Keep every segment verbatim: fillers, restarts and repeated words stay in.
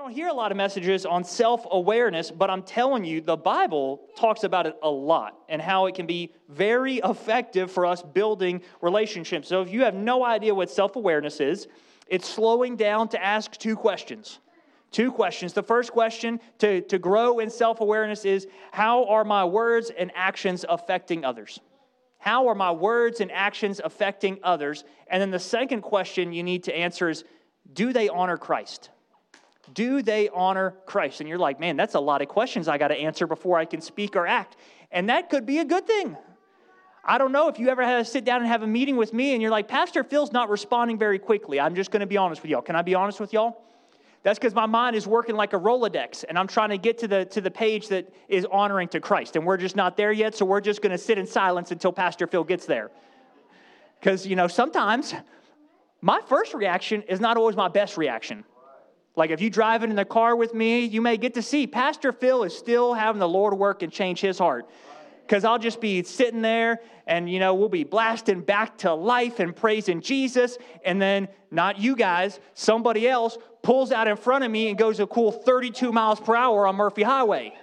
don't hear a lot of messages on self-awareness, but I'm telling you, the Bible talks about it a lot and how it can be very effective for us building relationships. So if you have no idea what self-awareness is, it's slowing down to ask two questions. Two questions. The first question to, to grow in self-awareness is, how are my words and actions affecting others? How are my words and actions affecting others? And then the second question you need to answer is, do they honor Christ? Do they honor Christ? And you're like, man, that's a lot of questions I got to answer before I can speak or act. And that could be a good thing. I don't know if you ever had to sit down and have a meeting with me and you're like, Pastor Phil's not responding very quickly. I'm just going to be honest with y'all. Can I be honest with y'all? That's because my mind is working like a Rolodex, and I'm trying to get to the to the page that is honoring to Christ. And we're just not there yet, so we're just going to sit in silence until Pastor Phil gets there. Because, you know, sometimes my first reaction is not always my best reaction. Like if you driving in the car with me, you may get to see Pastor Phil is still having the Lord work and change his heart. Because I'll just be sitting there and, you know, we'll be blasting back to life and praising Jesus. And then not you guys, somebody else pulls out in front of me and goes a cool thirty-two miles per hour on Murphy Highway.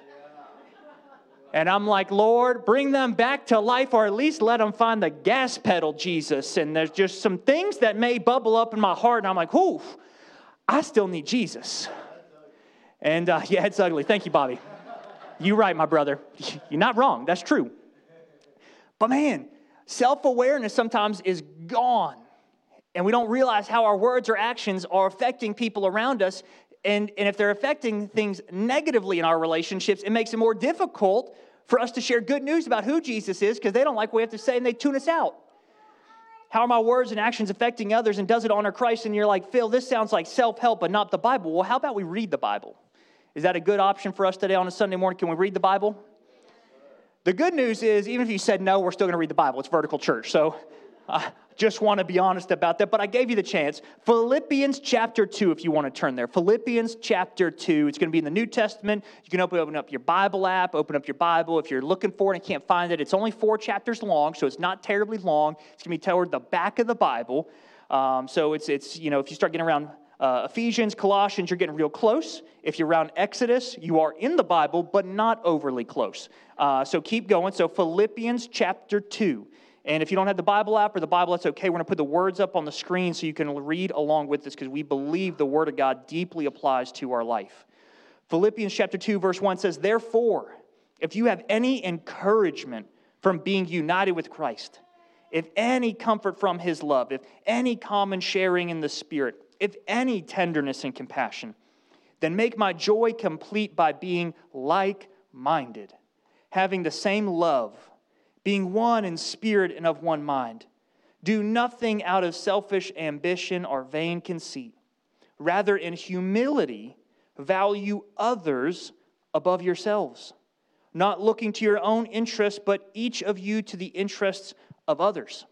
And I'm like, Lord, bring them back to life, or at least let them find the gas pedal, Jesus. And there's just some things that may bubble up in my heart. And I'm like, whew, I still need Jesus. And uh, yeah, it's ugly. Thank you, Bobby. You're right, my brother. You're not wrong. That's true. But man, self-awareness sometimes is gone. And we don't realize how our words or actions are affecting people around us. And, and if they're affecting things negatively in our relationships, it makes it more difficult for us to share good news about who Jesus is, because they don't like what we have to say and they tune us out. How are my words and actions affecting others, and does it honor Christ? And you're like, Phil, this sounds like self-help but not the Bible. Well, how about we read the Bible? Is that a good option for us today on a Sunday morning? Can we read the Bible? The good news is, even if you said no, we're still going to read the Bible. It's Vertical Church. So I just want to be honest about that. But I gave you the chance. Philippians chapter two, if you want to turn there. Philippians chapter two. It's going to be in the New Testament. You can open, open up your Bible app, open up your Bible. If you're looking for it and can't find it, it's only four chapters long, so it's not terribly long. It's going to be toward the back of the Bible. Um, so it's, it's you know, if you start getting around Uh, Ephesians, Colossians, you're getting real close. If you're around Exodus, you are in the Bible, but not overly close. Uh, so keep going. So Philippians chapter two. And if you don't have the Bible app or the Bible, that's okay. We're going to put the words up on the screen so you can read along with this, because we believe the Word of God deeply applies to our life. Philippians chapter two, verse one says, "Therefore, if you have any encouragement from being united with Christ, if any comfort from His love, if any common sharing in the Spirit, if any tenderness and compassion, then make my joy complete by being like-minded, having the same love, being one in spirit and of one mind. Do nothing out of selfish ambition or vain conceit. Rather, in humility, value others above yourselves, not looking to your own interests, but each of you to the interests of others."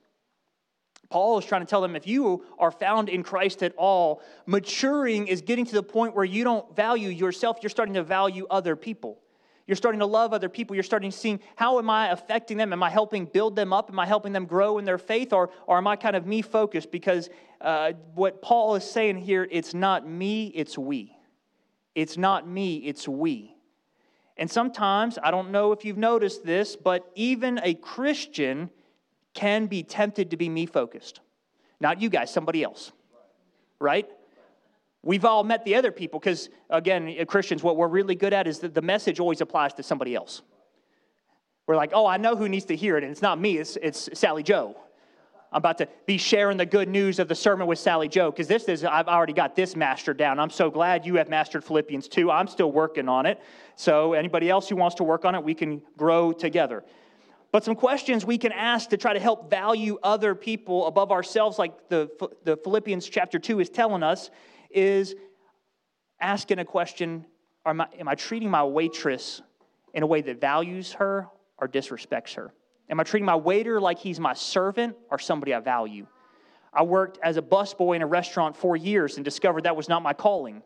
Paul is trying to tell them, if you are found in Christ at all, maturing is getting to the point where you don't value yourself. You're starting to value other people. You're starting to love other people. You're starting to see, how am I affecting them? Am I helping build them up? Am I helping them grow in their faith? Or, or am I kind of me-focused? Because uh, what Paul is saying here, it's not me, it's we. It's not me, it's we. And sometimes, I don't know if you've noticed this, but even a Christian can be tempted to be me-focused. Not you guys, somebody else. Right? We've all met the other people, because, again, Christians, what we're really good at is that the message always applies to somebody else. We're like, oh, I know who needs to hear it, and it's not me, it's, it's Sally Joe. I'm about to be sharing the good news of the sermon with Sally Joe, because this is, I've already got this mastered down. I'm so glad you have mastered Philippians two. I'm still working on it. So anybody else who wants to work on it, we can grow together. But some questions we can ask to try to help value other people above ourselves, like the, the Philippians chapter two is telling us, is asking a question, am I, am I treating my waitress in a way that values her or disrespects her? Am I treating my waiter like he's my servant or somebody I value? I worked as a busboy in a restaurant for years and discovered that was not my calling.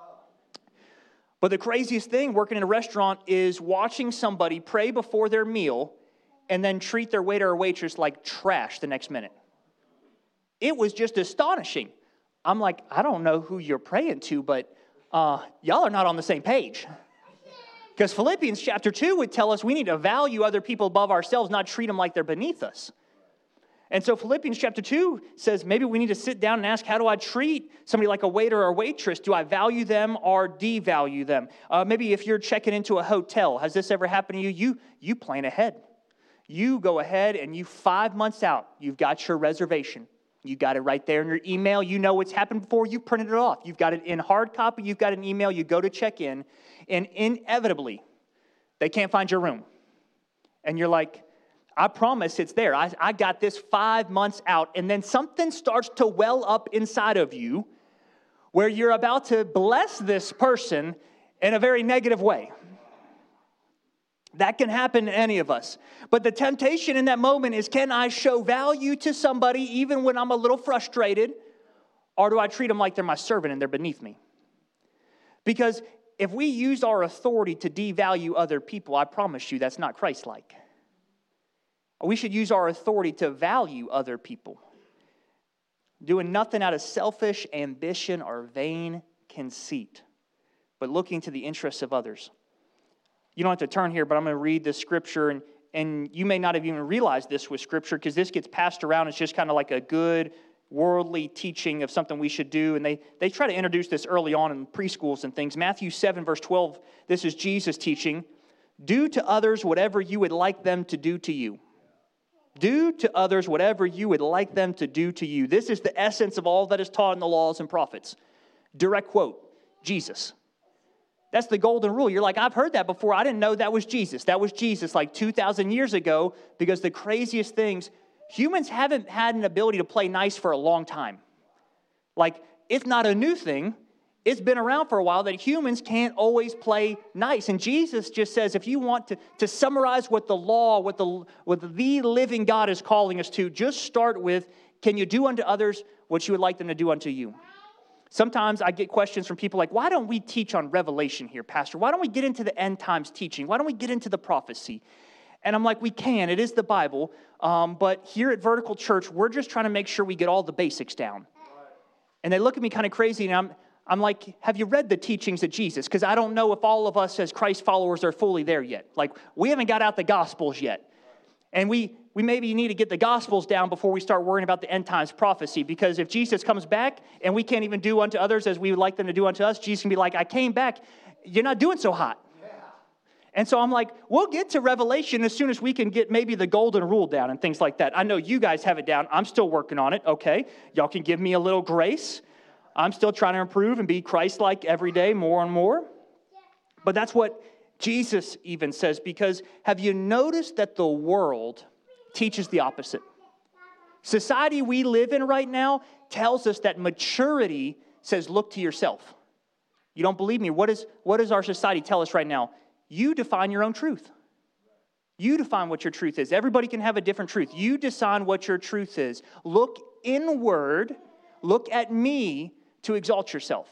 But the craziest thing working in a restaurant is watching somebody pray before their meal and then treat their waiter or waitress like trash the next minute. It was just astonishing. I'm like, I don't know who you're praying to, but uh, y'all are not on the same page. Because Philippians chapter two would tell us we need to value other people above ourselves, not treat them like they're beneath us. And so Philippians chapter two says maybe we need to sit down and ask, how do I treat somebody like a waiter or a waitress? Do I value them or devalue them? Uh, maybe if you're checking into a hotel, has this ever happened to you? You, you plan ahead. You go ahead and you five months out, you've got your reservation. You got it right there in your email. You know what's happened before. You printed it off. You've got it in hard copy. You've got an email. You go to check in, and inevitably, they can't find your room. And you're like, I promise it's there. I, I got this five months out. And then something starts to well up inside of you where you're about to bless this person in a very negative way. That can happen to any of us. But the temptation in that moment is, can I show value to somebody even when I'm a little frustrated? Or do I treat them like they're my servant and they're beneath me? Because if we use our authority to devalue other people, I promise you that's not Christ-like. We should use our authority to value other people. Doing nothing out of selfish ambition or vain conceit, but looking to the interests of others. You don't have to turn here, but I'm going to read this scripture, and, and you may not have even realized this was scripture because this gets passed around. It's just kind of like a good worldly teaching of something we should do, and they, they try to introduce this early on in preschools and things. Matthew seven, verse twelve, this is Jesus teaching. Do to others whatever you would like them to do to you. Do to others whatever you would like them to do to you. This is the essence of all that is taught in the laws and prophets. Direct quote, Jesus. That's the golden rule. You're like, I've heard that before. I didn't know that was Jesus. That was Jesus like two thousand years ago, because the craziest things, humans haven't had an ability to play nice for a long time. Like, it's not a new thing. It's been around for a while that humans can't always play nice. And Jesus just says, if you want to, to summarize what the law, what the, what the living God is calling us to, just start with, can you do unto others what you would like them to do unto you? Sometimes I get questions from people like, why don't we teach on Revelation here, Pastor? Why don't we get into the end times teaching? Why don't we get into the prophecy? And I'm like, we can. It is the Bible. Um, but here at Vertical Church, we're just trying to make sure we get all the basics down. And they look at me kind of crazy, and I'm, I'm like, have you read the teachings of Jesus? Because I don't know if all of us as Christ followers are fully there yet. Like, we haven't got out the Gospels yet. And we, we maybe need to get the Gospels down before we start worrying about the end times prophecy. Because if Jesus comes back and we can't even do unto others as we would like them to do unto us, Jesus can be like, I came back. You're not doing so hot. Yeah. And so I'm like, we'll get to Revelation as soon as we can get maybe the golden rule down and things like that. I know you guys have it down. I'm still working on it. Okay. Y'all can give me a little grace. I'm still trying to improve and be Christ-like every day more and more. But that's what Jesus even says, because have you noticed that the world teaches the opposite? Society we live in right now tells us that maturity says, look to yourself. You don't believe me? What, is, what does our society tell us right now? You define your own truth. You define what your truth is. Everybody can have a different truth. You decide what your truth is. Look inward. Look at me to exalt yourself.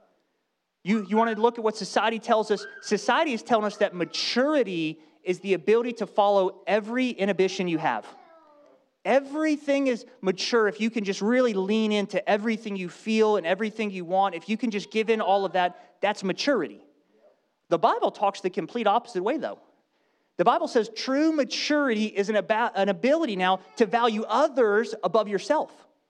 You, you want to look at what society tells us? Society is telling us that maturity is the ability to follow every inhibition you have. Everything is mature if you can just really lean into everything you feel and everything you want. If you can just give in all of that, that's maturity. The Bible talks the complete opposite way, though. The Bible says true maturity is an, about, an ability now to value others above yourself.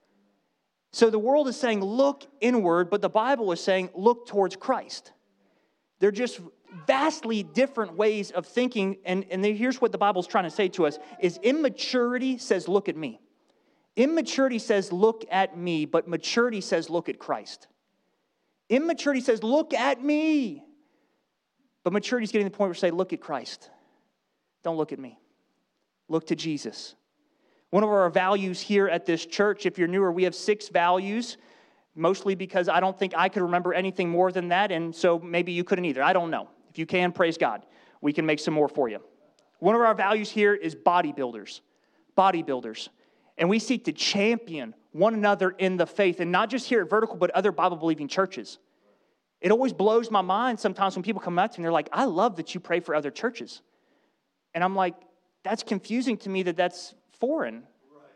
So the world is saying, look inward, but the Bible is saying, look towards Christ. They're just vastly different ways of thinking, and, and here's what the Bible's trying to say to us, is immaturity says, look at me. Immaturity says, look at me, but maturity says, look at Christ. Immaturity says, look at me. But maturity is getting to the point where we say, look at Christ. Don't look at me. Look to Jesus. One of our values here at this church, if you're newer, we have six values, mostly because I don't think I could remember anything more than that, and so maybe you couldn't either. I don't know. If you can, praise God. We can make some more for you. One of our values here is bodybuilders. Bodybuilders. And we seek to champion one another in the faith, and not just here at Vertical, but other Bible-believing churches. It always blows my mind sometimes when people come up to me and they're like, I love that you pray for other churches. And I'm like, that's confusing to me that that's foreign.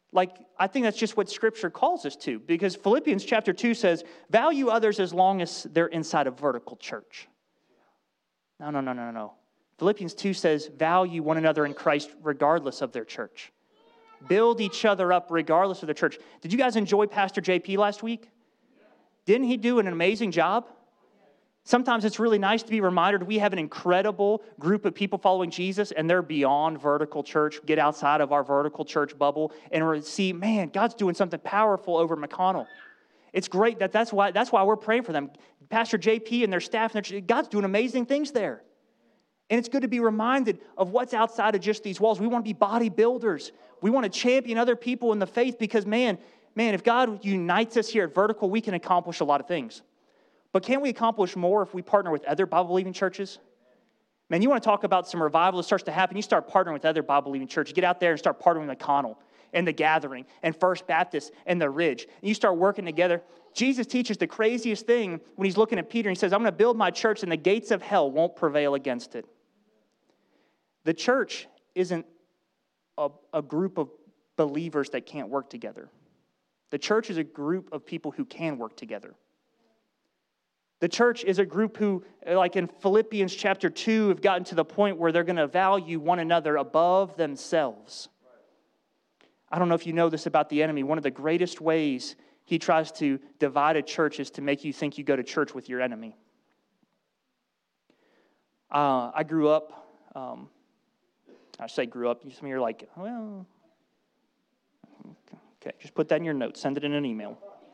Like, I think that's just what Scripture calls us to, because Philippians chapter two says, value others as long as they're inside a vertical church. No, no, no, no, no. Philippians two says, value one another in Christ regardless of their church. Build each other up regardless of their church. Did you guys enjoy Pastor J P last week? Didn't he do an amazing job? Sometimes it's really nice to be reminded we have an incredible group of people following Jesus, and they're beyond vertical church. Get outside of our vertical church bubble and see, man, God's doing something powerful over McConnell. It's great that that's why that's why we're praying for them. Pastor J P and their staff, and their, God's doing amazing things there. And it's good to be reminded of what's outside of just these walls. We want to be bodybuilders. We want to champion other people in the faith because, man, man, if God unites us here at Vertical, we can accomplish a lot of things. But can we accomplish more if we partner with other Bible-believing churches? Man, you want to talk about some revival that starts to happen, you start partnering with other Bible-believing churches. Get out there and start partnering with McConnell and the Gathering and First Baptist and the Ridge. And you start working together. Jesus teaches the craziest thing when he's looking at Peter. And he says, I'm going to build my church and the gates of hell won't prevail against it. The church isn't a, a group of believers that can't work together. The church is a group of people who can work together. The church is a group who, like in Philippians chapter two, have gotten to the point where they're going to value one another above themselves. I don't know if you know this about the enemy. One of the greatest ways he tries to divide a church is to make you think you go to church with your enemy. Uh, I grew up, um, I say grew up, some of you are like, well, okay, just put that in your notes, send it in an email.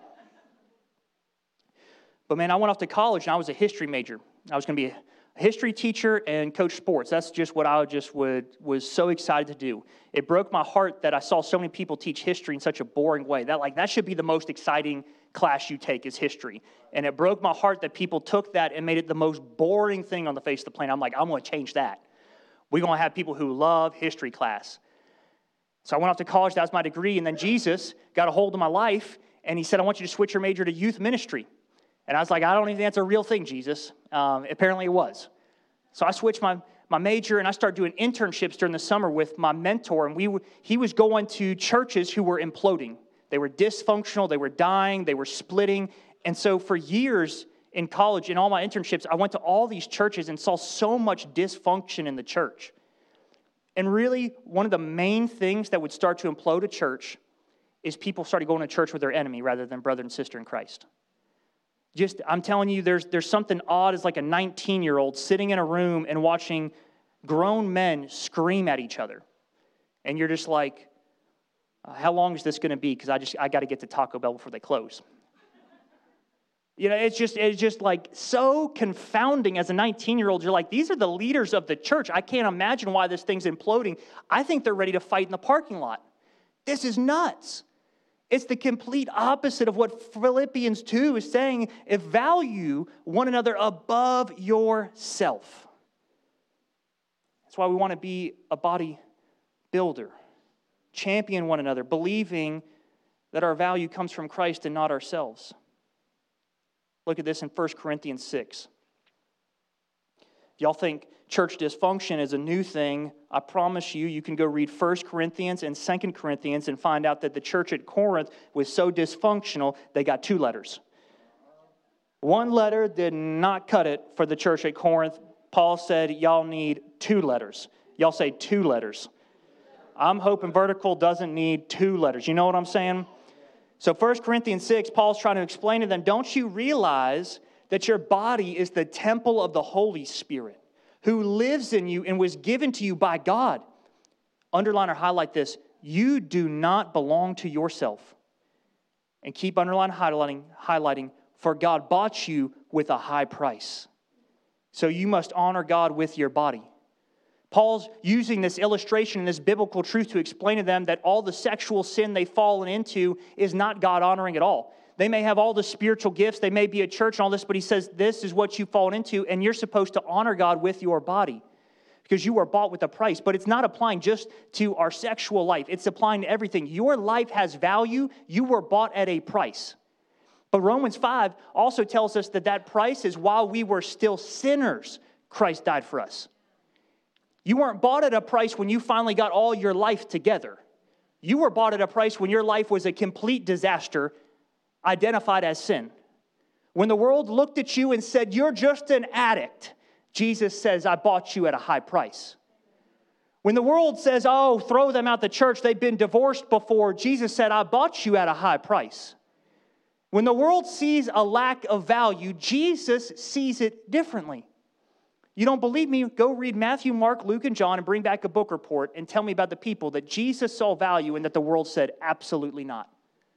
But man, I went off to college and I was a history major. I was going to be a history teacher and coach sports. That's just what I just would was so excited to do. It broke my heart that I saw so many people teach history in such a boring way. That like that should be the most exciting class you take is history. And it broke my heart that people took that and made it the most boring thing on the face of the planet. I'm like, I'm going to change that. We're going to have people who love history class. So I went off to college. That was my degree. And then Jesus got a hold of my life and he said, I want you to switch your major to youth ministry. And I was like, I don't even think that's a real thing, Jesus. Um, apparently it was. So I switched my, my major, and I started doing internships during the summer with my mentor. And we he was going to churches who were imploding. They were dysfunctional. They were dying. They were splitting. And so for years in college, in all my internships, I went to all these churches and saw so much dysfunction in the church. And really, one of the main things that would start to implode a church is people started going to church with their enemy rather than brother and sister in Christ. Just, I'm telling you, there's there's something odd as like a nineteen-year-old sitting in a room and watching grown men scream at each other. And you're just like, uh, how long is this going to be? Because I just, I got to get to Taco Bell before they close. You know, it's just, it's just like so confounding as a nineteen-year-old. You're like, these are the leaders of the church. I can't imagine why this thing's imploding. I think they're ready to fight in the parking lot. This is nuts. It's the complete opposite of what Philippians two is saying. If value one another above yourself. That's why we want to be a body builder. Champion one another, believing that our value comes from Christ and not ourselves. Look at this in First Corinthians six. If y'all think church dysfunction is a new thing, I promise you, you can go read First Corinthians and Second Corinthians and find out that the church at Corinth was so dysfunctional, they got two letters. One letter did not cut it for the church at Corinth. Paul said, y'all need two letters. Y'all say two letters. I'm hoping Vertical doesn't need two letters. You know what I'm saying? So First Corinthians six, Paul's trying to explain to them, don't you realize that your body is the temple of the Holy Spirit who lives in you and was given to you by God? Underline or highlight this. You do not belong to yourself. And keep underlining, highlighting, highlighting, for God bought you with a high price. So you must honor God with your body. Paul's using this illustration and this biblical truth to explain to them that all the sexual sin they've fallen into is not God-honoring at all. They may have all the spiritual gifts, they may be a church and all this, but he says this is what you've fallen into, and you're supposed to honor God with your body because you were bought with a price. But it's not applying just to our sexual life. It's applying to everything. Your life has value. You were bought at a price. But Romans five also tells us that that price is while we were still sinners, Christ died for us. You weren't bought at a price when you finally got all your life together. You were bought at a price when your life was a complete disaster, identified as sin. When the world looked at you and said, you're just an addict, Jesus says, I bought you at a high price. When the world says, oh, throw them out the church, they've been divorced before, Jesus said, I bought you at a high price. When the world sees a lack of value, Jesus sees it differently. You don't believe me? Go read Matthew, Mark, Luke, and John and bring back a book report and tell me about the people that Jesus saw value and that the world said absolutely not.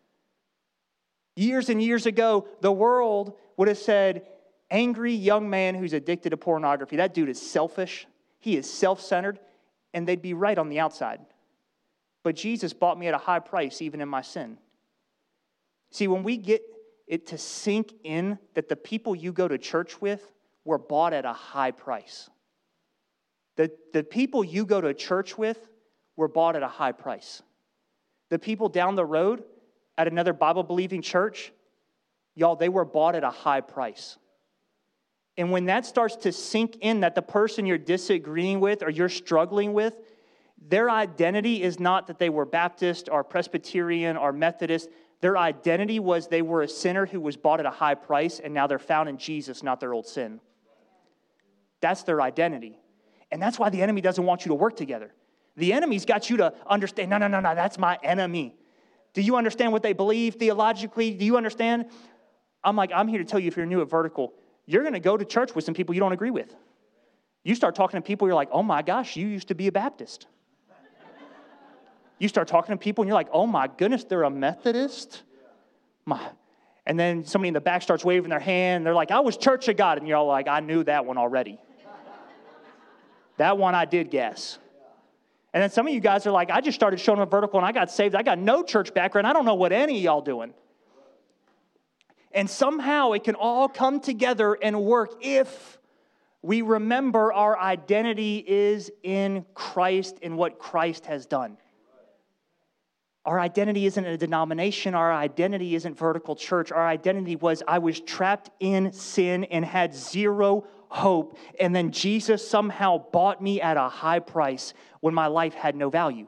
Years and years ago, the world would have said, angry young man who's addicted to pornography. That dude is selfish. He is self-centered. And they'd be right on the outside. But Jesus bought me at a high price, even in my sin. See, when we get it to sink in that the people you go to church with were bought at a high price. The, the people you go to church with were bought at a high price. The people down the road at another Bible-believing church, y'all, they were bought at a high price. And when that starts to sink in that the person you're disagreeing with or you're struggling with, their identity is not that they were Baptist or Presbyterian or Methodist. Their identity was they were a sinner who was bought at a high price, and now they're found in Jesus, not their old sin. That's their identity. And that's why the enemy doesn't want you to work together. The enemy's got you to understand, no, no, no, no, that's my enemy. Do you understand what they believe theologically? Do you understand? I'm like, I'm here to tell you, if you're new at Vertical, you're going to go to church with some people you don't agree with. You start talking to people, you're like, oh my gosh, you used to be a Baptist. You start talking to people, and you're like, oh my goodness, they're a Methodist? My. And then somebody in the back starts waving their hand. They're like, I was Church of God. And you're all like, I knew that one already. That one I did guess. And then some of you guys are like, I just started showing up Vertical, and I got saved. I got no church background. I don't know what any of y'all doing. And somehow it can all come together and work if we remember our identity is in Christ and what Christ has done. Our identity isn't a denomination. Our identity isn't Vertical Church. Our identity was I was trapped in sin and had zero hope. And then Jesus somehow bought me at a high price when my life had no value.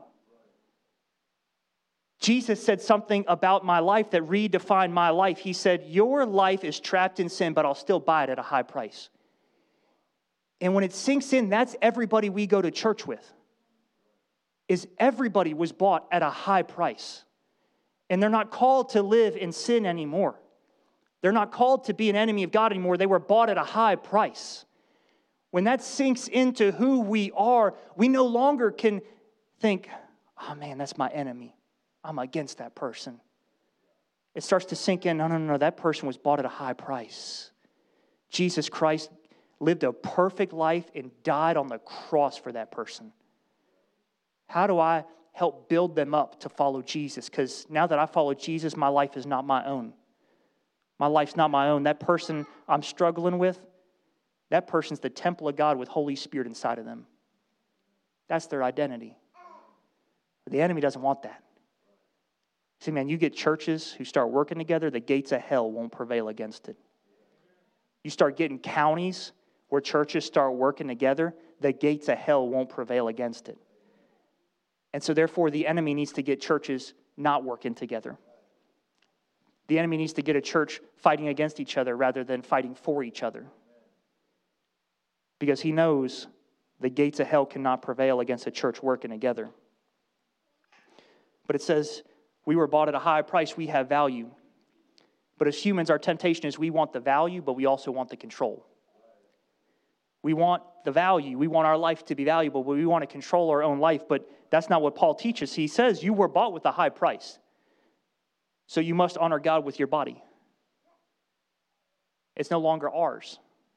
Jesus said something about my life that redefined my life. He said, your life is trapped in sin, but I'll still buy it at a high price. And when it sinks in, that's everybody we go to church with. Is everybody was bought at a high price. And they're not called to live in sin anymore. They're not called to be an enemy of God anymore. They were bought at a high price. When that sinks into who we are, we no longer can think, oh man, that's my enemy. I'm against that person. It starts to sink in, no, no, no, that person was bought at a high price. Jesus Christ lived a perfect life and died on the cross for that person. How do I help build them up to follow Jesus? Because now that I follow Jesus, my life is not my own. My life's not my own. That person I'm struggling with, that person's the temple of God with Holy Spirit inside of them. That's their identity. But the enemy doesn't want that. See, man, you get churches who start working together, the gates of hell won't prevail against it. You start getting counties where churches start working together, the gates of hell won't prevail against it. And so therefore, the enemy needs to get churches not working together. The enemy needs to get a church fighting against each other rather than fighting for each other. Because he knows the gates of hell cannot prevail against a church working together. But it says, we were bought at a high price, we have value. But as humans, our temptation is we want the value, but we also want the control. We want the value. We want our life to be valuable, but we want to control our own life. But that's not what Paul teaches. He says you were bought with a high price. So you must honor God with your body. It's no longer ours.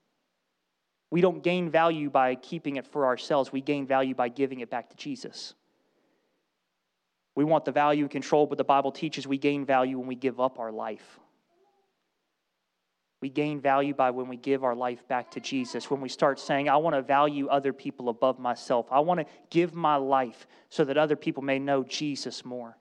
We don't gain value by keeping it for ourselves. We gain value by giving it back to Jesus. We want the value and control, but the Bible teaches we gain value when we give up our life. We gain value by when we give our life back to Jesus, when we start saying, I want to value other people above myself. I want to give my life so that other people may know Jesus more.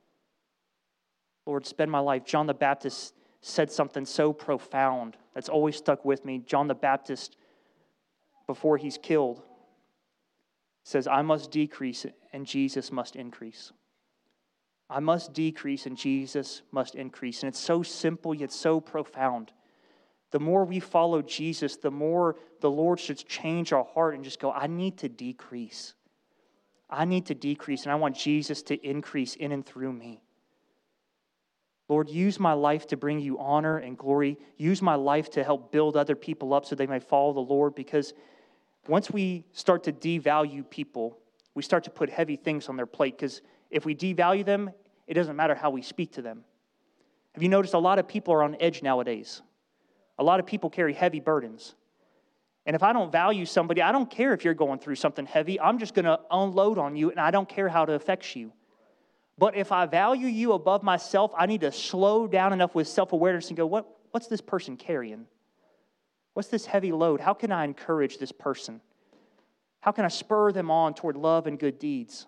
Lord, spend my life. John the Baptist said something so profound that's always stuck with me. John the Baptist, before he's killed, says, I must decrease and Jesus must increase. I must decrease and Jesus must increase. And it's so simple yet so profound. The more we follow Jesus, the more the Lord should change our heart and just go, I need to decrease. I need to decrease, and I want Jesus to increase in and through me. Lord, use my life to bring you honor and glory. Use my life to help build other people up so they may follow the Lord, because once we start to devalue people, we start to put heavy things on their plate, because if we devalue them, it doesn't matter how we speak to them. Have you noticed a lot of people are on edge nowadays? A lot of people carry heavy burdens. And if I don't value somebody, I don't care if you're going through something heavy. I'm just going to unload on you, and I don't care how it affects you. But if I value you above myself, I need to slow down enough with self-awareness and go, what, what's this person carrying? What's this heavy load? How can I encourage this person? How can I spur them on toward love and good deeds?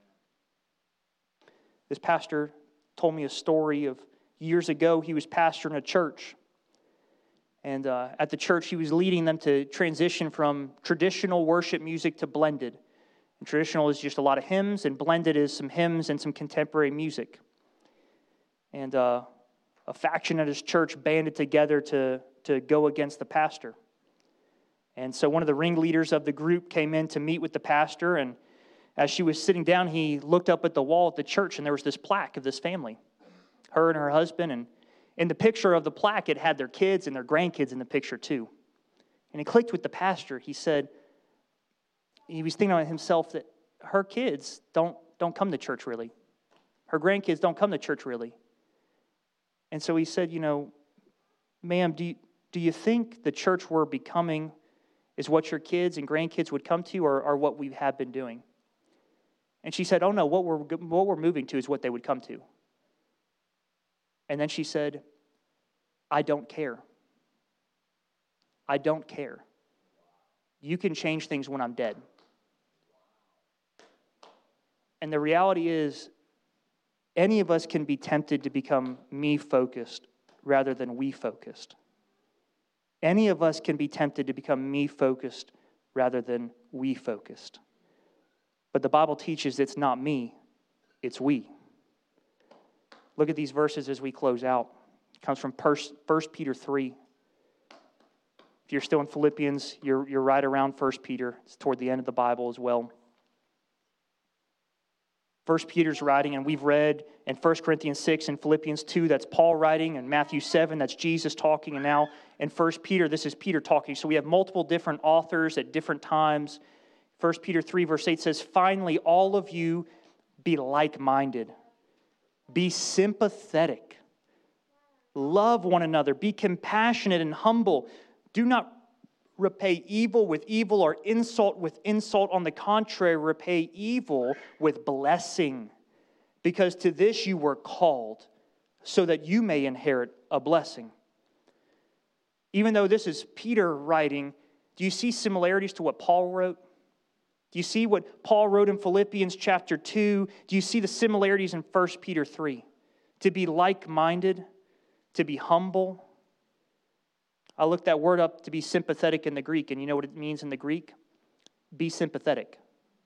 This pastor told me a story of years ago. He was pastoring a church. And uh, at the church, he was leading them to transition from traditional worship music to blended. And traditional is just a lot of hymns, and blended is some hymns and some contemporary music. And uh, a faction at his church banded together to, to go against the pastor. And so one of the ringleaders of the group came in to meet with the pastor, and as she was sitting down, he looked up at the wall at the church, and there was this plaque of this family, her and her husband, and in the picture of the plaque, it had their kids and their grandkids in the picture too. And it clicked with the pastor. He said, he was thinking about himself that her kids don't, don't come to church really. Her grandkids don't come to church really. And so he said, you know, ma'am, do you, do you think the church we're becoming is what your kids and grandkids would come to, or, or what we have been doing? And she said, oh no, what we're, what we're moving to is what they would come to. And then she said, I don't care. I don't care. You can change things when I'm dead. And the reality is, any of us can be tempted to become me-focused rather than we-focused. Any of us can be tempted to become me-focused rather than we-focused. But the Bible teaches it's not me, it's we. Look at these verses as we close out. It comes from First Peter three. If you're still in Philippians, you're, you're right around First Peter. It's toward the end of the Bible as well. First Peter's writing, and we've read in First Corinthians six and Philippians two, that's Paul writing, and Matthew seven, that's Jesus talking, and now in First Peter, this is Peter talking. So we have multiple different authors at different times. First Peter three, verse eight says, finally, all of you be like-minded. Be sympathetic. Love one another. Be compassionate and humble. Do not repay evil with evil or insult with insult. On the contrary, repay evil with blessing. Because to this you were called, so that you may inherit a blessing. Even though this is Peter writing, do you see similarities to what Paul wrote? Do you see what Paul wrote in Philippians chapter two? Do you see the similarities in First Peter three? To be like-minded, to be humble. I looked that word up, to be sympathetic, in the Greek, and you know what it means in the Greek? Be sympathetic.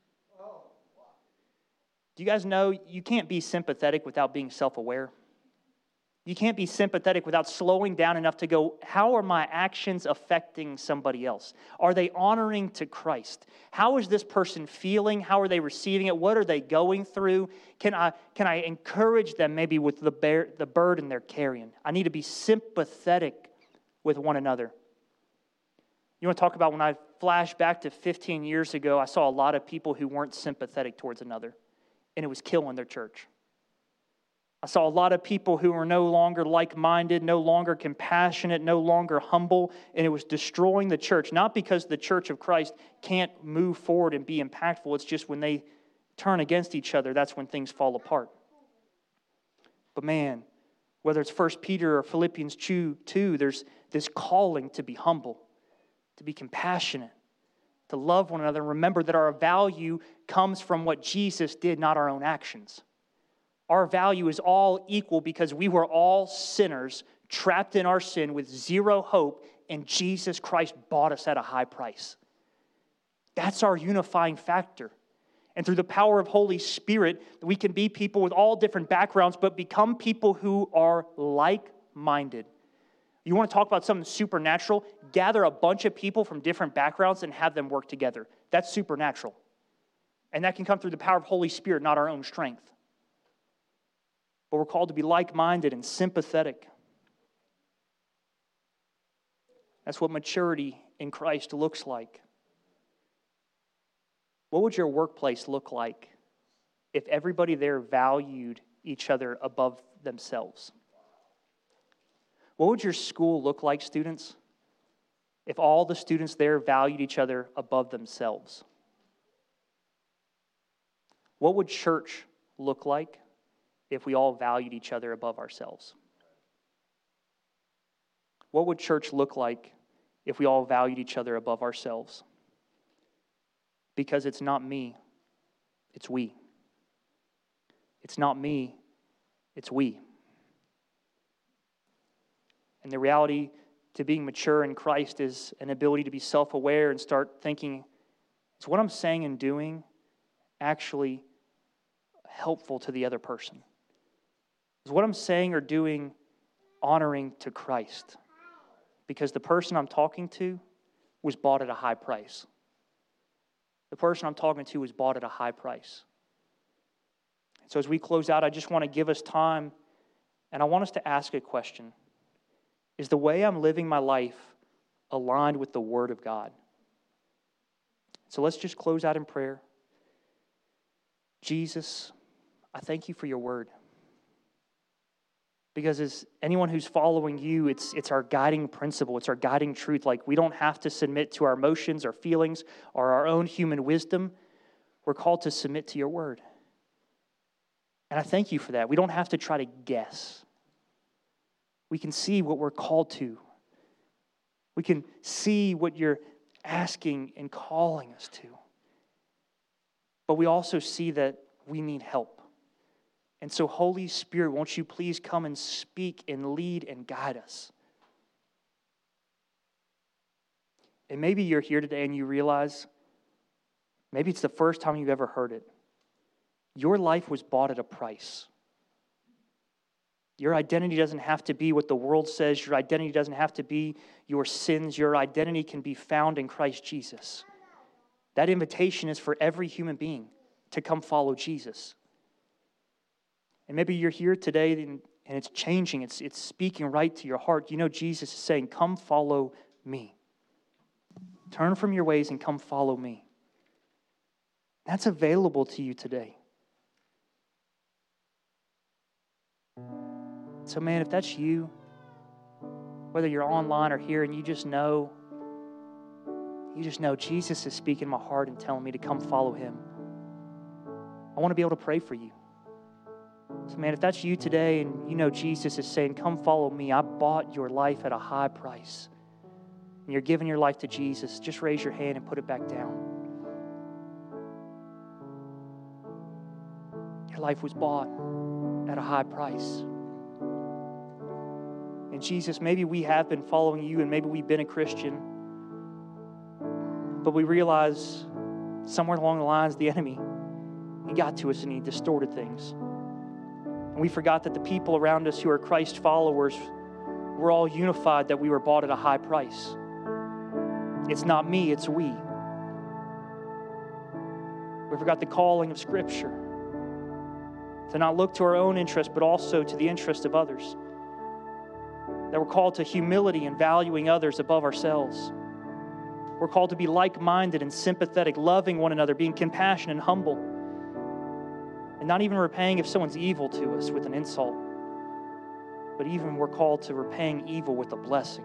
Do you guys know you can't be sympathetic without being self-aware? You can't be sympathetic without slowing down enough to go, how are my actions affecting somebody else? Are they honoring to Christ? How is this person feeling? How are they receiving it? What are they going through? Can I, can I encourage them maybe with the, bear, the burden they're carrying? I need to be sympathetic with one another. You want to talk about when I flash back to fifteen years ago, I saw a lot of people who weren't sympathetic towards another, and it was killing their church. I saw a lot of people who were no longer like-minded, no longer compassionate, no longer humble, and it was destroying the church. Not because the church of Christ can't move forward and be impactful. It's just when they turn against each other, that's when things fall apart. But man, whether it's First Peter or Philippians two, there's this calling to be humble, to be compassionate, to love one another, and remember that our value comes from what Jesus did, not our own actions. Our value is all equal because we were all sinners, trapped in our sin with zero hope, and Jesus Christ bought us at a high price. That's our unifying factor. And through the power of Holy Spirit, we can be people with all different backgrounds, but become people who are like-minded. You want to talk about something supernatural? Gather a bunch of people from different backgrounds and have them work together. That's supernatural. And that can come through the power of Holy Spirit, not our own strength. But we're called to be like-minded and sympathetic. That's what maturity in Christ looks like. What would your workplace look like if everybody there valued each other above themselves? What would your school look like, students, if all the students there valued each other above themselves? What would church look like if we all valued each other above ourselves? What would church look like if we all valued each other above ourselves? Because it's not me, it's we. It's not me, it's we. And the reality to being mature in Christ is an ability to be self-aware and start thinking, is what I'm saying and doing actually helpful to the other person? Is what I'm saying or doing honoring to Christ? Because the person I'm talking to was bought at a high price. The person I'm talking to was bought at a high price. So as we close out, I just want to give us time, and I want us to ask a question. Is the way I'm living my life aligned with the Word of God? So let's just close out in prayer. Jesus, I thank you for your Word. Because as anyone who's following you, it's, it's our guiding principle. It's our guiding truth. Like, we don't have to submit to our emotions or feelings or our own human wisdom. We're called to submit to your word. And I thank you for that. We don't have to try to guess. We can see what we're called to. We can see what you're asking and calling us to. But we also see that we need help. And so, Holy Spirit, won't you please come and speak and lead and guide us? And maybe you're here today and you realize, maybe it's the first time you've ever heard it. Your life was bought at a price. Your identity doesn't have to be what the world says. Your identity doesn't have to be your sins. Your identity can be found in Christ Jesus. That invitation is for every human being to come follow Jesus. And maybe you're here today and, and it's changing. It's, it's speaking right to your heart. You know Jesus is saying, come follow me. Turn from your ways and come follow me. That's available to you today. So man, if that's you, whether you're online or here and you just know, you just know Jesus is speaking in my heart and telling me to come follow him. I want to be able to pray for you. So man, if that's you today and you know Jesus is saying, come follow me, I bought your life at a high price, and you're giving your life to Jesus, just raise your hand and put it back down. Your life was bought at a high price. And Jesus, maybe we have been following you and maybe we've been a Christian, but we realize somewhere along the lines the enemy, he got to us and he distorted things. And we forgot that the people around us who are Christ followers were all unified, that we were bought at a high price. It's not me, it's we. We forgot the calling of Scripture to not look to our own interest, but also to the interest of others. That we're called to humility and valuing others above ourselves. We're called to be like-minded and sympathetic, loving one another, being compassionate and humble. And not even repaying if someone's evil to us with an insult, but even we're called to repaying evil with a blessing.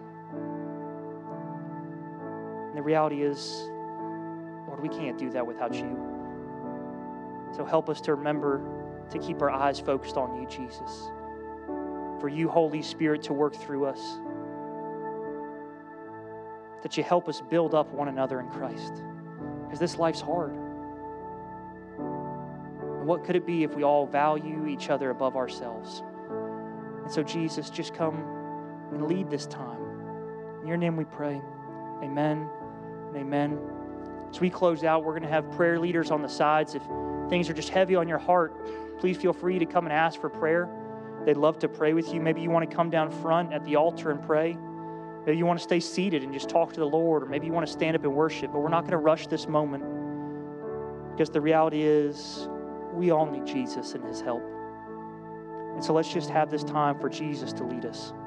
And the reality is, Lord, we can't do that without you. So help us to remember to keep our eyes focused on you, Jesus. For you, Holy Spirit, to work through us. That you help us build up one another in Christ. Because this life's hard. What could it be if we all value each other above ourselves? And so, Jesus, just come and lead this time. In your name we pray. Amen and amen. As we close out, we're going to have prayer leaders on the sides. If things are just heavy on your heart, please feel free to come and ask for prayer. They'd love to pray with you. Maybe you want to come down front at the altar and pray. Maybe you want to stay seated and just talk to the Lord, or maybe you want to stand up and worship. But we're not going to rush this moment, because the reality is we all need Jesus and His help. And so let's just have this time for Jesus to lead us.